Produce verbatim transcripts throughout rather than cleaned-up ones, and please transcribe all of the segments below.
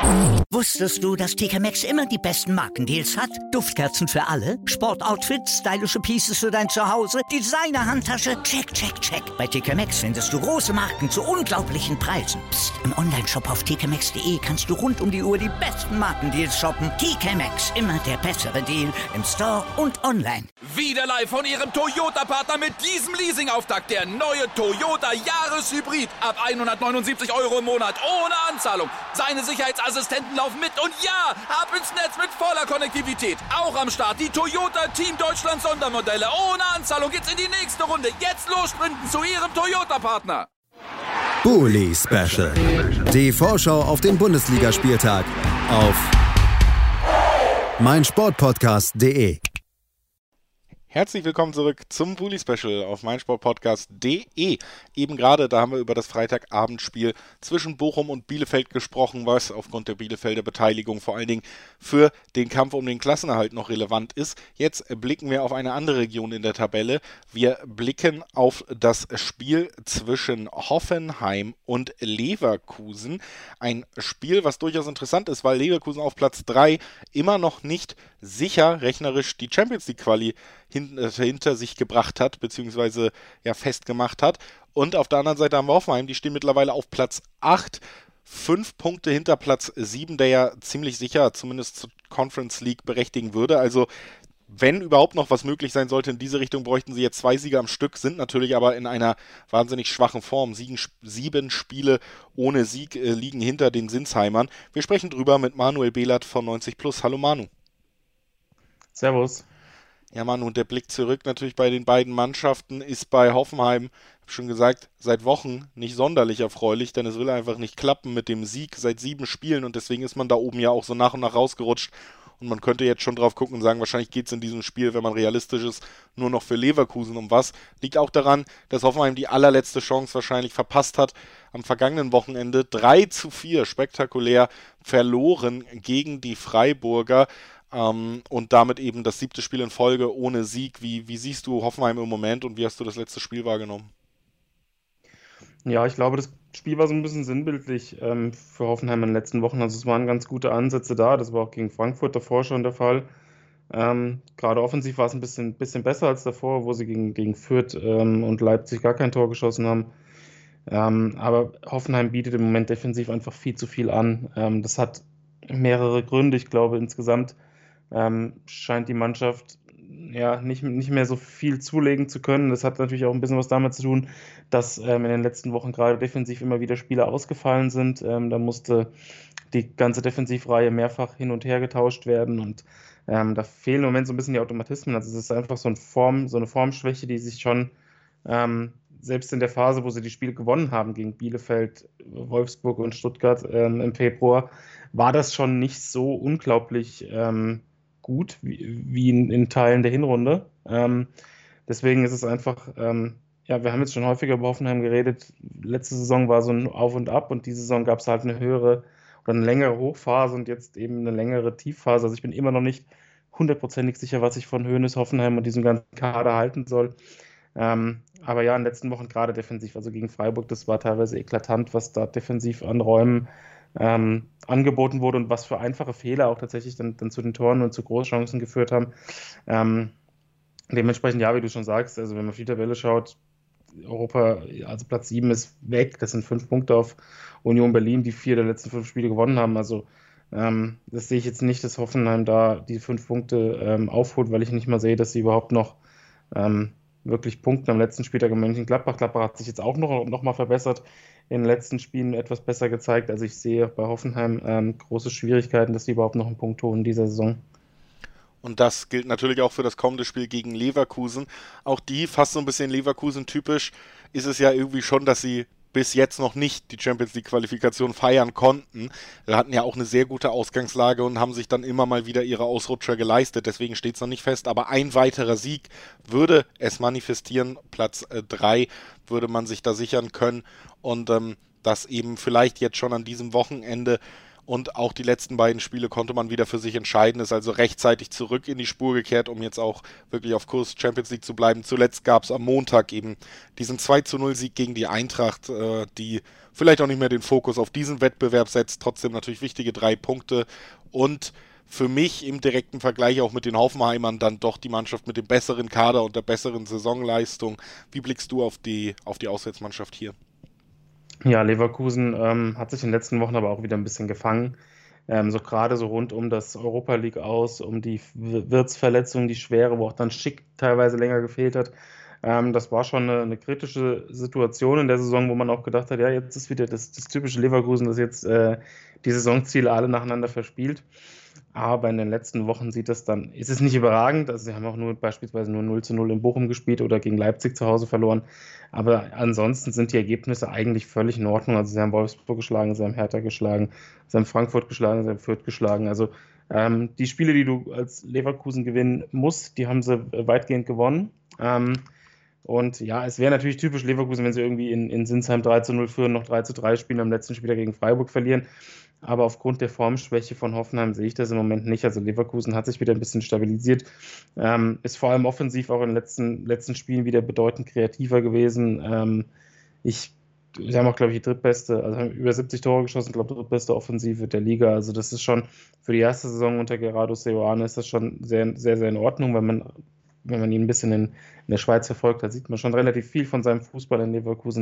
Wusstest du, dass T K Maxx immer die besten Markendeals hat? Duftkerzen für alle, Sportoutfits, stylische Pieces für dein Zuhause, Designer-Handtasche, check, check, check. Bei T K Maxx findest du große Marken zu unglaublichen Preisen. Psst. Im Onlineshop auf t k maxx punkt d e kannst du rund um die Uhr die besten Markendeals shoppen. T K Maxx, immer der bessere Deal im Store und online. Wieder live von Ihrem Toyota-Partner mit diesem Leasing-Auftakt. Der neue Toyota Jahreshybrid. Ab hundertneunundsiebzig Euro im Monat. Ohne Anzahlung. Seine Sicherheitsassistenten laufen mit. Und ja, ab ins Netz mit voller Konnektivität. Auch am Start die Toyota Team Deutschland Sondermodelle. Ohne Anzahlung geht's in die nächste Runde. Jetzt los sprinten zu Ihrem Toyota-Partner. Bully Special. Die Vorschau auf den Bundesligaspieltag auf meinsportpodcast punkt de. Herzlich willkommen zurück zum Bully Special auf meinsportpodcast punkt de. Eben gerade, da haben wir über das Freitagabendspiel zwischen Bochum und Bielefeld gesprochen, was aufgrund der Bielefelder Beteiligung vor allen Dingen für den Kampf um den Klassenerhalt noch relevant ist. Jetzt blicken wir auf eine andere Region in der Tabelle. Wir blicken auf das Spiel zwischen Hoffenheim und Leverkusen. Ein Spiel, was durchaus interessant ist, weil Leverkusen auf Platz drei immer noch nicht sicher rechnerisch die Champions League Quali hinter sich gebracht hat, beziehungsweise ja festgemacht hat. Und auf der anderen Seite haben wir Hoffenheim, die stehen mittlerweile auf Platz acht, fünf Punkte hinter Platz sieben, der ja ziemlich sicher zumindest zur Conference League berechtigen würde. Also wenn überhaupt noch was möglich sein sollte in diese Richtung, bräuchten sie jetzt zwei Siege am Stück, sind natürlich aber in einer wahnsinnig schwachen Form. Siegen, sieben Spiele ohne Sieg äh, liegen hinter den Sinsheimern. Wir sprechen drüber mit Manuel Behlert von neunzig plus. Hallo Manu. Servus. Ja, Mann, und der Blick zurück natürlich bei den beiden Mannschaften ist bei Hoffenheim, ich habe schon gesagt, seit Wochen nicht sonderlich erfreulich, denn es will einfach nicht klappen mit dem Sieg seit sieben Spielen und deswegen ist man da oben ja auch so nach und nach rausgerutscht und man könnte jetzt schon drauf gucken und sagen, wahrscheinlich geht es in diesem Spiel, wenn man realistisch ist, nur noch für Leverkusen um was. Liegt auch daran, dass Hoffenheim die allerletzte Chance wahrscheinlich verpasst hat. Am vergangenen Wochenende drei zu vier spektakulär verloren gegen die Freiburger. Um, und damit eben das siebte Spiel in Folge ohne Sieg. Wie, wie siehst du Hoffenheim im Moment und wie hast du das letzte Spiel wahrgenommen? Ja, ich glaube, das Spiel war so ein bisschen sinnbildlich ähm, für Hoffenheim in den letzten Wochen. Also es waren ganz gute Ansätze da. Das war auch gegen Frankfurt davor schon der Fall. Ähm, gerade offensiv war es ein bisschen, bisschen besser als davor, wo sie gegen, gegen Fürth ähm, und Leipzig gar kein Tor geschossen haben. Ähm, aber Hoffenheim bietet im Moment defensiv einfach viel zu viel an. Ähm, das hat mehrere Gründe. Ich glaube, insgesamt Ähm, scheint die Mannschaft ja nicht, nicht mehr so viel zulegen zu können. Das hat natürlich auch ein bisschen was damit zu tun, dass ähm, in den letzten Wochen gerade defensiv immer wieder Spieler ausgefallen sind. Ähm, da musste die ganze Defensivreihe mehrfach hin und her getauscht werden und ähm, da fehlen im Moment so ein bisschen die Automatismen. Also es ist einfach so eine Form, so eine Formschwäche, die sich schon ähm, selbst in der Phase, wo sie die Spiele gewonnen haben gegen Bielefeld, Wolfsburg und Stuttgart ähm, im Februar, war das schon nicht so unglaublich ähm, gut wie, wie in, in Teilen der Hinrunde. Ähm, deswegen ist es einfach, ähm, ja, wir haben jetzt schon häufiger über Hoffenheim geredet. Letzte Saison war so ein Auf und Ab und diese Saison gab es halt eine höhere oder eine längere Hochphase und jetzt eben eine längere Tiefphase. Also ich bin immer noch nicht hundertprozentig sicher, was ich von Hoeneß, Hoffenheim und diesem ganzen Kader halten soll. Ähm, aber ja, in den letzten Wochen gerade defensiv, also gegen Freiburg, das war teilweise eklatant, was da defensiv an Räumen ähm, angeboten wurde und was für einfache Fehler auch tatsächlich dann, dann zu den Toren und zu Großchancen geführt haben. Ähm, dementsprechend, ja, wie du schon sagst, also wenn man auf die Tabelle schaut, Europa, also Platz sieben ist weg, das sind fünf Punkte auf Union Berlin, die vier der letzten fünf Spiele gewonnen haben, also ähm, das sehe ich jetzt nicht, dass Hoffenheim da die fünf Punkte ähm, aufholt, weil ich nicht mal sehe, dass sie überhaupt noch ähm, wirklich punkten am letzten Spieltag in Mönchengladbach. Gladbach hat sich jetzt auch noch, noch mal verbessert, in den letzten Spielen etwas besser gezeigt, also ich sehe bei Hoffenheim ähm, große Schwierigkeiten, dass sie überhaupt noch einen Punkt holen in dieser Saison. Und das gilt natürlich auch für das kommende Spiel gegen Leverkusen. Auch die, fast so ein bisschen Leverkusen-typisch, ist es ja irgendwie schon, dass sie bis jetzt noch nicht die Champions-League-Qualifikation feiern konnten. Sie hatten ja auch eine sehr gute Ausgangslage und haben sich dann immer mal wieder ihre Ausrutscher geleistet. Deswegen steht es noch nicht fest. Aber ein weiterer Sieg würde es manifestieren. Platz drei würde man sich da sichern können. Und ähm, das eben vielleicht jetzt schon an diesem Wochenende. und auch die letzten beiden Spiele konnte man wieder für sich entscheiden, ist also rechtzeitig zurück in die Spur gekehrt, um jetzt auch wirklich auf Kurs Champions League zu bleiben. Zuletzt gab es am Montag eben diesen zwei zu null Sieg gegen die Eintracht, äh, die vielleicht auch nicht mehr den Fokus auf diesen Wettbewerb setzt, trotzdem natürlich wichtige drei Punkte und für mich im direkten Vergleich auch mit den Hoffenheimern dann doch die Mannschaft mit dem besseren Kader und der besseren Saisonleistung. Wie blickst du auf die, auf die Auswärtsmannschaft hier? Ja, Leverkusen ähm, hat sich in den letzten Wochen aber auch wieder ein bisschen gefangen. Ähm, so gerade so rund um das Europa League aus, um die Wirtz-Verletzung, die schwere, wo auch dann Schick teilweise länger gefehlt hat. Ähm, das war schon eine, eine kritische Situation in der Saison, wo man auch gedacht hat, ja, jetzt ist wieder das, das typische Leverkusen, das jetzt äh, die Saisonziele alle nacheinander verspielt. Aber in den letzten Wochen sieht das dann, ist es nicht überragend, also sie haben auch nur beispielsweise nur null zu null in Bochum gespielt oder gegen Leipzig zu Hause verloren, aber ansonsten sind die Ergebnisse eigentlich völlig in Ordnung, also sie haben Wolfsburg geschlagen, sie haben Hertha geschlagen, sie haben Frankfurt geschlagen, sie haben Fürth geschlagen, also ähm, die Spiele, die du als Leverkusen gewinnen musst, die haben sie weitgehend gewonnen. Ähm, und ja, es wäre natürlich typisch Leverkusen, wenn sie irgendwie in, in Sinsheim drei zu null führen, noch drei zu drei spielen, am letzten Spiel gegen Freiburg verlieren. Aber aufgrund der Formschwäche von Hoffenheim sehe ich das im Moment nicht. Also Leverkusen hat sich wieder ein bisschen stabilisiert, ähm, ist vor allem offensiv auch in den letzten, letzten Spielen wieder bedeutend kreativer gewesen. Ähm, ich, sie haben auch, glaube ich, die drittbeste, also haben über siebzig Tore geschossen, glaube ich, drittbeste Offensive der Liga. Also das ist schon für die erste Saison unter Gerardo Seoane ist das schon sehr, sehr, sehr in Ordnung. Wenn man, wenn man ihn ein bisschen in, in der Schweiz verfolgt hat, sieht man schon relativ viel von seinem Fußball in Leverkusen.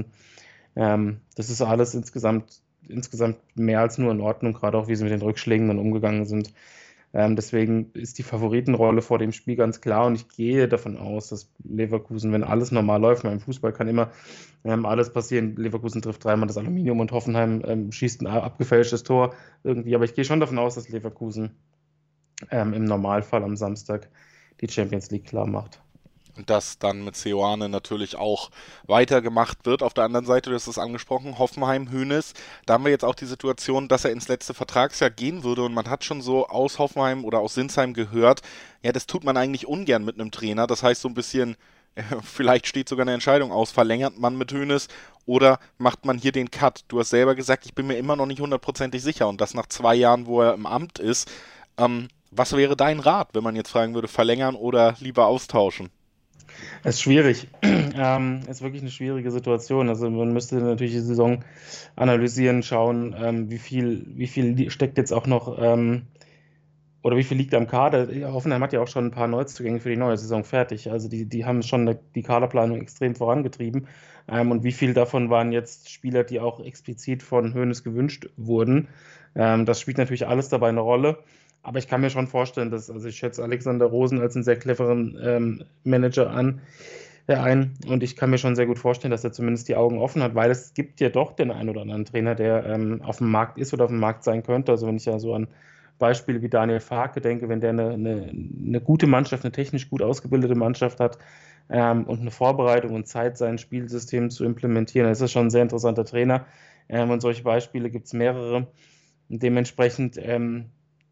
Ähm, das ist alles insgesamt insgesamt mehr als nur in Ordnung, gerade auch wie sie mit den Rückschlägen dann umgegangen sind. Ähm, deswegen ist die Favoritenrolle vor dem Spiel ganz klar und ich gehe davon aus, dass Leverkusen, wenn alles normal läuft, im Fußball kann immer ähm, alles passieren, Leverkusen trifft dreimal das Aluminium und Hoffenheim ähm, schießt ein abgefälschtes Tor irgendwie, aber ich gehe schon davon aus, dass Leverkusen ähm, im Normalfall am Samstag die Champions League klar macht. Das dann mit Seoane natürlich auch weitergemacht wird. Auf der anderen Seite, du hast es angesprochen, Hoffenheim, Hoeneß, da haben wir jetzt auch die Situation, dass er ins letzte Vertragsjahr gehen würde und man hat schon so aus Hoffenheim oder aus Sinsheim gehört, ja, das tut man eigentlich ungern mit einem Trainer, das heißt so ein bisschen, vielleicht steht sogar eine Entscheidung aus, verlängert man mit Hoeneß oder macht man hier den Cut? Du hast selber gesagt, ich bin mir immer noch nicht hundertprozentig sicher und das nach zwei Jahren, wo er im Amt ist. Ähm, was wäre dein Rat, wenn man jetzt fragen würde, verlängern oder lieber austauschen? Es ist schwierig. Ähm, es ist wirklich eine schwierige Situation. Also man müsste natürlich die Saison analysieren, schauen, ähm, wie viel, wie viel steckt jetzt auch noch ähm, oder wie viel liegt am Kader. Hoffenheim hat ja auch schon ein paar Neuzugänge für die neue Saison fertig. Also die, die haben schon eine, die Kaderplanung extrem vorangetrieben. Ähm, und wie viel davon waren jetzt Spieler, die auch explizit von Hoeneß gewünscht wurden. Ähm, das spielt natürlich alles dabei eine Rolle. Aber ich kann mir schon vorstellen, dass, also ich schätze Alexander Rosen als einen sehr cleveren ähm, Manager an, äh, ein und ich kann mir schon sehr gut vorstellen, dass er zumindest die Augen offen hat, weil es gibt ja doch den einen oder anderen Trainer, der ähm, auf dem Markt ist oder auf dem Markt sein könnte. Also wenn ich ja so an Beispiele wie Daniel Farke denke, wenn der eine, eine, eine gute Mannschaft, eine technisch gut ausgebildete Mannschaft hat ähm, und eine Vorbereitung und Zeit, sein Spielsystem zu implementieren, dann ist das schon ein sehr interessanter Trainer. Ähm, und solche Beispiele gibt es mehrere. Und dementsprechend ähm,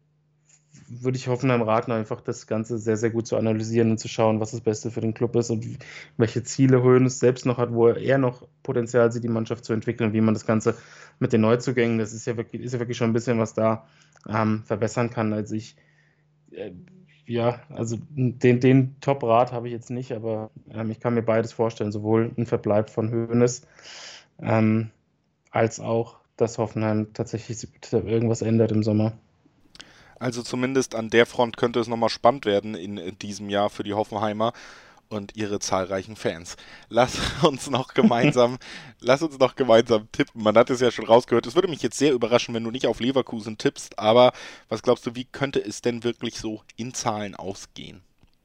würde ich Hoffenheim raten, einfach das Ganze sehr, sehr gut zu analysieren und zu schauen, was das Beste für den Club ist und welche Ziele Hoeneß selbst noch hat, wo er noch Potenzial sieht, die Mannschaft zu entwickeln, wie man das Ganze mit den Neuzugängen, das ist ja wirklich, ist ja wirklich schon ein bisschen was da, ähm, verbessern kann. Also ich, äh, ja, also den, den Top-Rat habe ich jetzt nicht, aber ähm, ich kann mir beides vorstellen, sowohl ein Verbleib von Hoeneß ähm, als auch, dass Hoffenheim tatsächlich irgendwas ändert im Sommer. Also zumindest an der Front könnte es nochmal spannend werden in, in diesem Jahr für die Hoffenheimer und ihre zahlreichen Fans. Lass uns noch gemeinsam, lass uns noch gemeinsam tippen. Man hat es ja schon rausgehört. Es würde mich jetzt sehr überraschen, wenn du nicht auf Leverkusen tippst, aber was glaubst du, wie könnte es denn wirklich so in Zahlen ausgehen?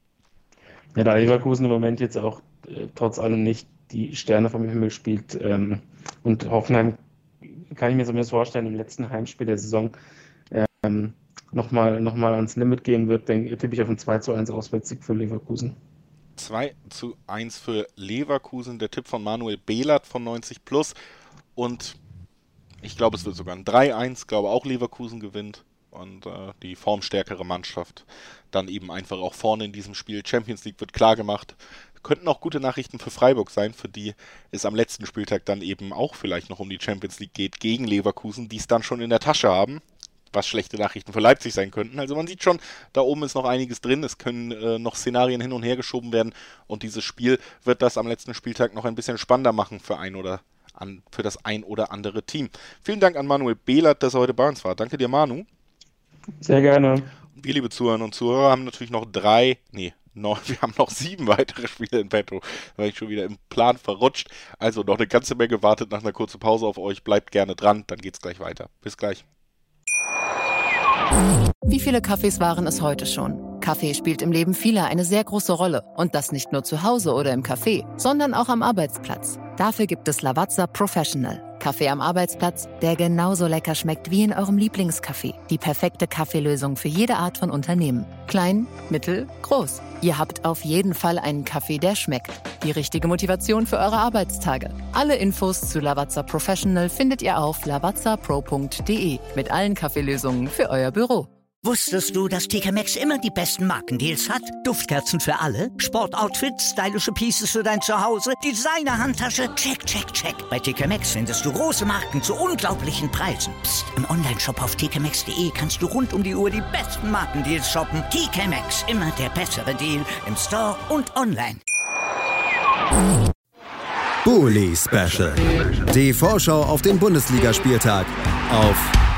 Ja, da Leverkusen im Moment jetzt auch äh, trotz allem nicht die Sterne vom Himmel spielt ähm, und Hoffenheim, kann ich mir zumindest vorstellen, im letzten Heimspiel der Saison ähm, nochmal noch mal ans Limit gehen wird, denke tippe ich auf ein zwei zu eins Auswärtssieg für Leverkusen. zwei zu eins für Leverkusen, der Tipp von Manuel Behlert von neunzig plus und ich glaube, es wird sogar ein drei eins, glaube auch Leverkusen gewinnt und äh, die formstärkere Mannschaft dann eben einfach auch vorne in diesem Spiel. Champions League wird klar gemacht. Könnten auch gute Nachrichten für Freiburg sein, für die es am letzten Spieltag dann eben auch vielleicht noch um die Champions League geht, gegen Leverkusen, die es dann schon in der Tasche haben. was schlechte Nachrichten für Leipzig sein könnten. Also man sieht schon, da oben ist noch einiges drin. Es können äh, noch Szenarien hin und her geschoben werden. Und dieses Spiel wird das am letzten Spieltag noch ein bisschen spannender machen für ein oder an, für das ein oder andere Team. Vielen Dank an Manuel Behlert, dass er heute bei uns war. Danke dir, Manu. Sehr gerne. Und wir, liebe Zuhörerinnen und Zuhörer, haben natürlich noch drei, nee, noch, wir haben noch sieben weitere Spiele in petto. Da war ich schon wieder im Plan verrutscht. Also noch eine ganze Menge wartet nach einer kurzen Pause auf euch. Bleibt gerne dran, dann geht's gleich weiter. Bis gleich. Wie viele Kaffees waren es heute schon? Kaffee spielt im Leben vieler eine sehr große Rolle. Und das nicht nur zu Hause oder im Café, sondern auch am Arbeitsplatz. Dafür gibt es Lavazza Professional. Kaffee am Arbeitsplatz, der genauso lecker schmeckt wie in eurem Lieblingscafé. Die perfekte Kaffeelösung für jede Art von Unternehmen. Klein, mittel, groß. Ihr habt auf jeden Fall einen Kaffee, der schmeckt. Die richtige Motivation für eure Arbeitstage. Alle Infos zu Lavazza Professional findet ihr auf lavazza pro punkt de mit allen Kaffeelösungen für euer Büro. Wusstest du, dass T K Maxx immer die besten Markendeals hat? Duftkerzen für alle, Sportoutfits, stylische Pieces für dein Zuhause, Designer-Handtasche, check, check, check. Bei T K Maxx findest du große Marken zu unglaublichen Preisen. Psst. Im Onlineshop auf t k maxx punkt de kannst du rund um die Uhr die besten Markendeals shoppen. T K Maxx, immer der bessere Deal im Store und online. Bully Special. Die Vorschau auf den Bundesligaspieltag auf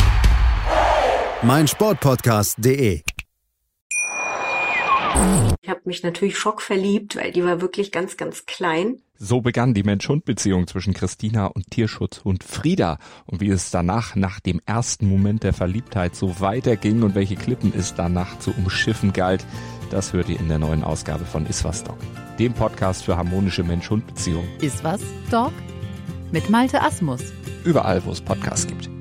meinsportpodcast punkt de. Ich habe mich natürlich schockverliebt, weil die war wirklich ganz, ganz klein. So begann die Mensch-Hund-Beziehung zwischen Christina und Tierschutzhund Frieda. Und wie es danach, nach dem ersten Moment der Verliebtheit, so weiterging und welche Klippen es danach zu umschiffen galt, das hört ihr in der neuen Ausgabe von Iswas Dog, dem Podcast für harmonische Mensch-Hund-Beziehungen. Iswas Dog? Mit Malte Asmus. Überall, wo es Podcasts gibt.